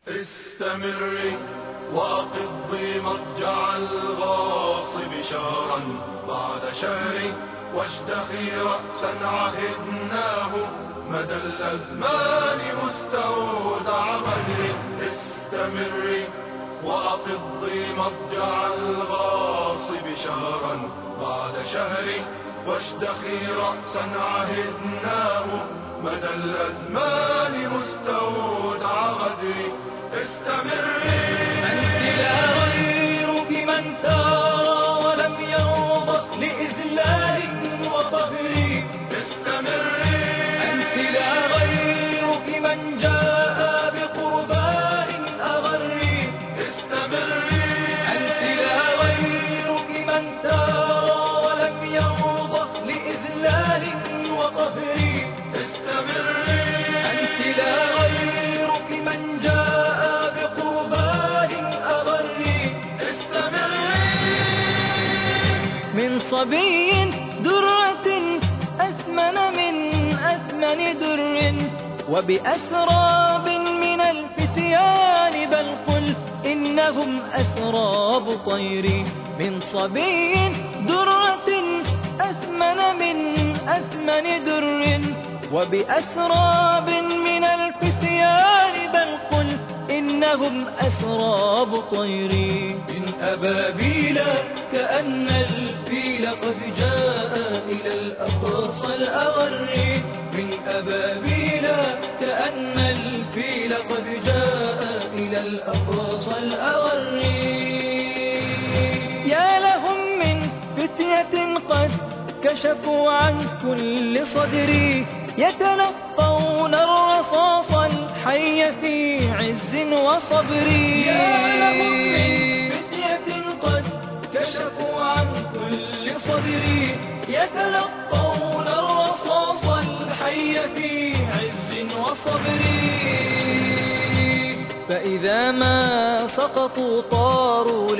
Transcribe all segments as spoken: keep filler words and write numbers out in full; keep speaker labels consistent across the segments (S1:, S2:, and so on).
S1: استمري وأقضي مضجع الغاصب شهرا بعد شهر، واشتخي رأسا عهدناه مدى الأزمان مستودع غدر. استمري وأقضي مضجع الغاصب شهرا بعد شهر، واشتخي رأسا عهدناه مدى الأزمان مستودع غدر. استمري
S2: أنت لا غيرك من ثار ولم يرضى لإذلال وقهر.
S1: استمري
S2: أنت لا غيرك من جاء بقربان أغر.
S1: استمري
S2: أنت لا غيرك من ثار ولم يرضى لإذلال وقهر.
S1: استمري
S2: أنت لا غيرك من جاء من صبي درة أثمن من أثمن در، وبأسراب من الفتيان بل قل إنهم أسراب طير. من صبي درة أثمن من أثمن در، وبأسراب من الفتيان بل قل إنهم أسراب طير. من أبابيل كأن الفيل قد جاء إلى الأقصى الأغر. من أبابيل كأن الفيل قد جاء إلى الأقصى الأغر. يا لهم من فتية قد كشفوا عن كل صدري، يتلقون الرصاص الحي في عز وصبر. يا لهم من فتية قد كشفوا عن كل صدري، يتلقون الرصاص الحي في عز وصبر. فإذا ما سقطوا طاروا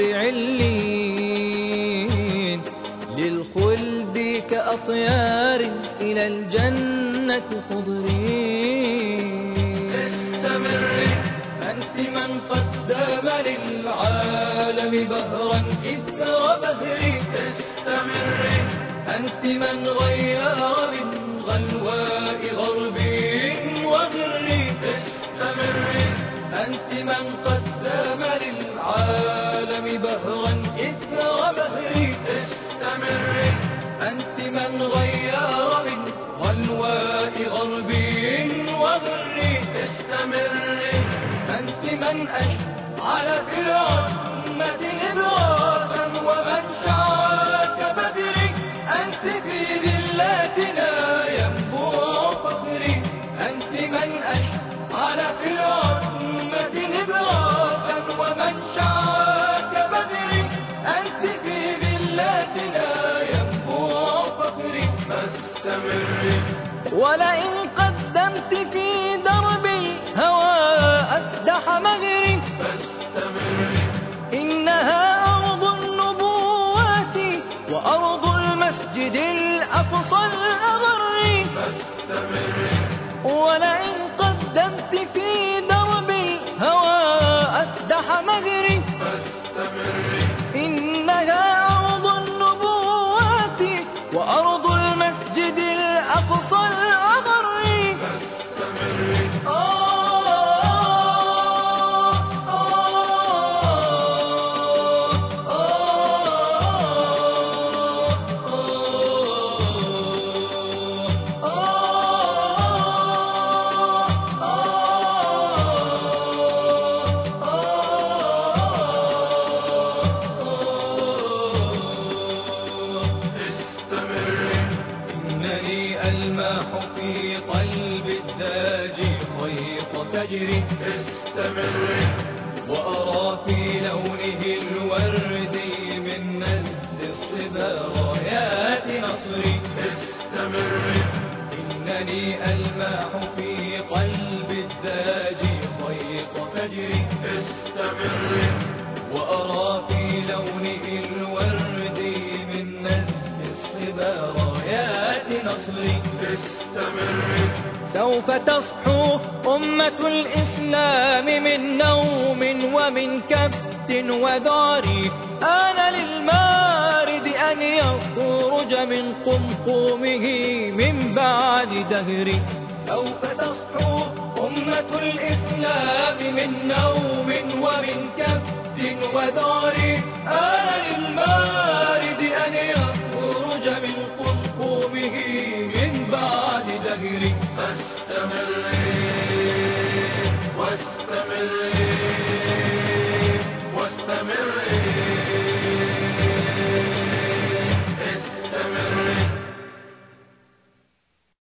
S2: لعلين، للخلد كأطيار إلى الجنة خضرين.
S1: استمري
S2: أنت من قدم للعالم بهرا إثر بهري.
S1: استمري
S2: أنت من غير من غلواء غرب وغر.
S1: استمري
S2: أنت من قدم للعالم بهرا إثر بهري.
S1: استمري
S2: أنت من غير من غلواء غرب وغر.
S1: استمري
S2: أنت من أشعل في العظمة إبراسا ومن شعل كبدر. أنت في ذلاتنا ينبوع فخري. أنت من أشعل في العظمة إبراسا ومن شعل كبدر. أنت في ذلاتنا ينبوع فخري.
S1: فاستمري
S2: ولئن قدمت في درب الهوى أسدح مغري،
S1: فاستمري
S2: إنها أرض النبوات وأرض المسجد الأقصى الأغر.
S1: فاستمري
S2: ولئن قدمت في درب الهوى أسدح مغري،
S1: فاستمري
S2: إنها أرض النبوات وأرض المسجد الأقصى الأغر.
S1: فاستمري
S2: في قلب الداجي خيط تجري.
S1: استمري
S2: وأرى في لونه الوردي من نزل الصبا رايات نصري.
S1: استمري
S2: إنني ألمح في قلب الداجي خيط تجري.
S1: استمري
S2: وأرى في لونه الوردي من نزل الصبا رايات نصري.
S1: استمري
S2: سوف تصحو أمة الإسلام الإسلام من نوم ومن كبت وذعر. آن للمارد أن يخرج من قمقمه من بعد دهر. سوف تصحو أمة الإسلام من نوم ومن كبت وذعر. آن للمارد أن يخرج من قمقمه من بعد دهر.
S1: فاستمري واستمري